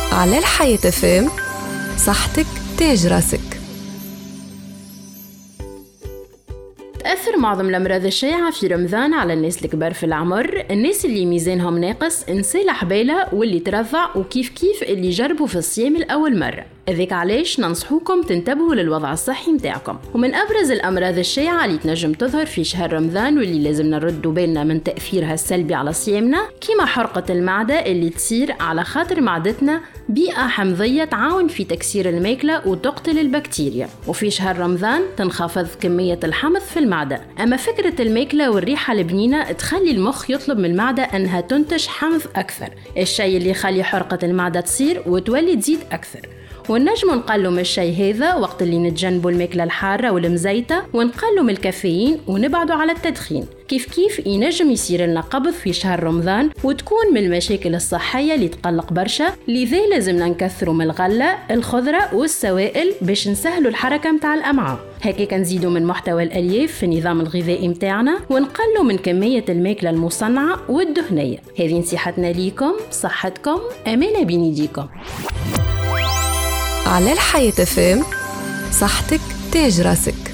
على الحياة فام، صحتك تاج راسك. تأثر معظم الأمراض الشائعة في رمضان على الناس الكبار في العمر، الناس اللي ميزانهم ناقص، نساء الحبالة واللي ترضع، وكيف اللي جربوا في الصيام الأول مرة. ذيك علاش ننصحوكم تنتبهوا للوضع الصحي متاعكم. ومن أبرز الأمراض الشائعة اللي تنجم تظهر في شهر رمضان واللي لازم نردوا بالنا من تأثيرها السلبي على صيامنا، كيما حرقة المعدة اللي تصير على خاطر معدتنا بيئة حمضية تعاون في تكسير الماكلة وتقتل البكتيريا. وفي شهر رمضان تنخفض كمية الحمض في المعدة. أما فكرة الماكلة والريحة البنينة تخلي المخ يطلب من المعدة أنها تنتج حمض أكثر، الشيء اللي يخلي حرقة المعدة تصير وتولي تزيد أكثر. ونجم نقلوا من الشيء هذا وقت اللي نتجنبوا الماكلة الحارة والمزيتة، ونقلوا من الكافيين ونبعدوا على التدخين. كيف ينجم يصير لنا قبض في شهر رمضان وتكون من المشاكل الصحية اللي تقلق برشا. لذا لازمنا نكثروا من الغلة، الخضرة والسوائل باش نسهلوا الحركة متاع الأمعاء. هكا نزيدوا من محتوى الألياف في النظام الغذائي متاعنا، ونقلوا من كمية الماكلة المصنعة والدهنية. هذه نصيحتنا ليكم، صحتكم أمانة بين يديكم. على الحياة فام، صحتك تاج راسك.